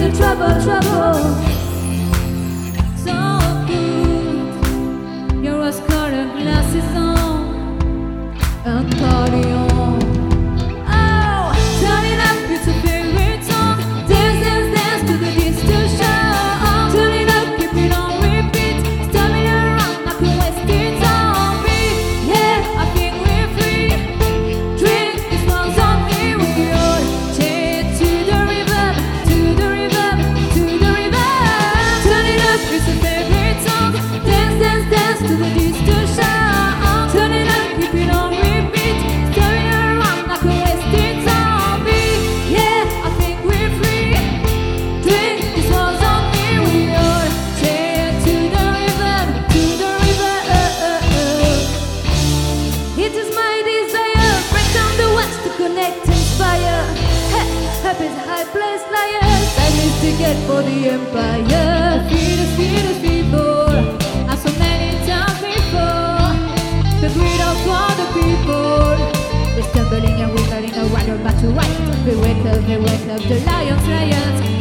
trouble, trouble. So good, your rose-colored glasses on, and party on. Oh, turn it up, it's a favorite song. Dance, dance, dance to the distortion. Turn it up, keep it on repeat. Turn it around like a wasted zombie. Yeah, I think we're free. Drink this one's on me with your chant to the river, to the river, to the river. Turn it up, it's a favorite song. Dance, dance, dance to the distortion. Turn it up, keep it on repeat. Turn it around like a wasted zombie. Yeah, I think we're free. Drink this one's on me with your chant to the river, to the river. It is my desire, break down the walls to connect, inspire. Help is a high place liar, time is to get for the empire. Feed us people, as so many times before. The greed of all the people, we're stumbling and we're getting a wider back to right. We wake up, the lions, lions.